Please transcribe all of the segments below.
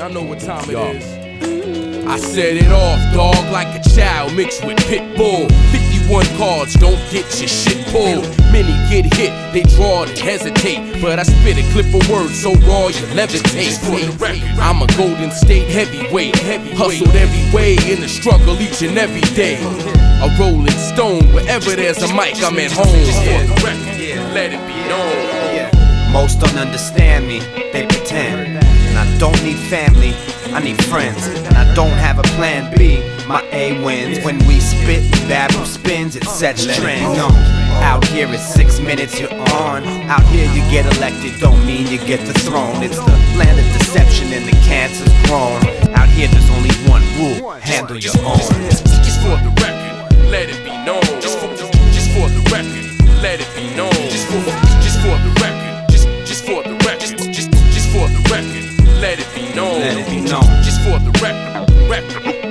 I know what time it is. I set it off, dog, like a child mixed with pit bull. 51 cards, don't get your shit pulled. Many get hit, they draw and hesitate, but I spit a clip of words so raw you levitate. I'm a Golden State heavyweight, hustled every way in the struggle each and every day. A rolling stone, wherever there's a mic, I'm at home. Let it be known. Most don't understand me, they pretend. And I don't need family, I need friends. And I don't have a plan B, my A wins. When we spit, babble spins, it sets trends. No, out here it's 6 minutes, you're on. Out here you get elected, don't mean you get the throne. It's the land of deception and the cancer's grown. Out here there's only one rule, handle your own. Just for the record, let it be known. Just for the record, let it be known. Just for the record, just for the record, just for the record. Let it be known. Let it be known. Just for the record. Let it be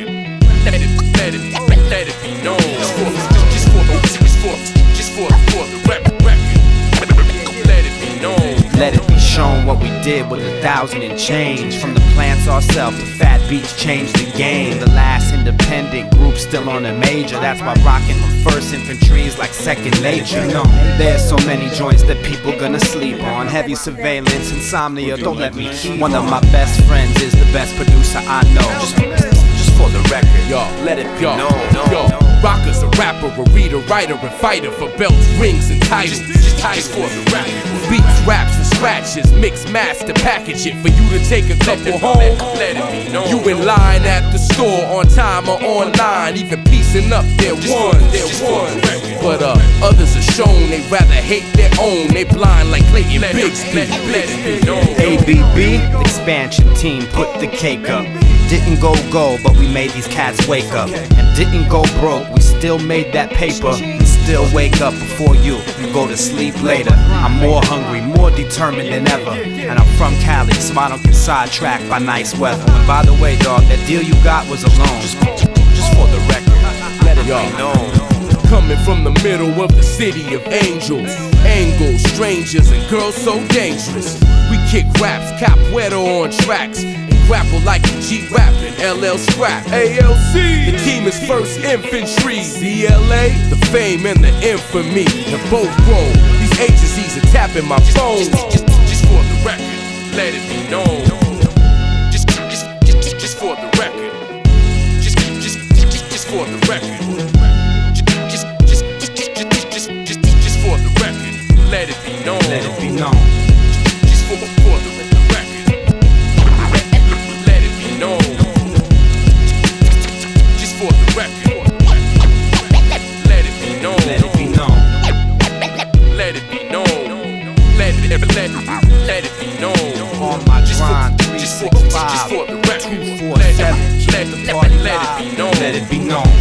known. Just for the record. Let it be known. Let it be shown what we did with 1,000 and change. From the plants ourselves to Fat Beats changed the game. The last independent group still on a major. That's why rocking the first infantry is like second nature. No, there's so many joints that people gonna sleep on. Heavy surveillance, insomnia, don't let me keep. One of my best friends is the best producer I know. Just for the record, let it be known. Rocker's a rapper, a reader, writer, and fighter for belts, rings, and titles. Just for the record. Beats, raps, and scratches, mix, master, package it for you to take a couple home. Let it be known. You in line at the store, on time or online, even piecing up their one. But others are shown they rather hate their own. They blind like Clayton Bigsby. Let it be known. ABB, expansion team, put the cake up. Didn't go gold, but we made these cats wake up. And didn't go broke, we still made that paper. And still wake up before you go to sleep later. I'm more hungry, more determined than ever. And I'm from Cali, so I don't get sidetracked by nice weather. And by the way, dog, that deal you got was a loan. Just for the record, let it be known. Coming from the middle of the city of angels, angles, strangers, and girls so dangerous. We kick raps, capoeira on tracks, and grapple like a G-Rap and LL Scrap. ALC, the team is First Infantry. CLA, the fame and the infamy have both grown. These agencies are tapping my phone. Just for the record, let it be known. Just for the record. Just for the record. Let it be known. Let it be known. Just for the record. Let it be known. Just for the record. Let it be known. Let it be known. Let it be known. Let it be known. On my grind, just for the record. 247, keep the party live. Let it be known. Let it be known.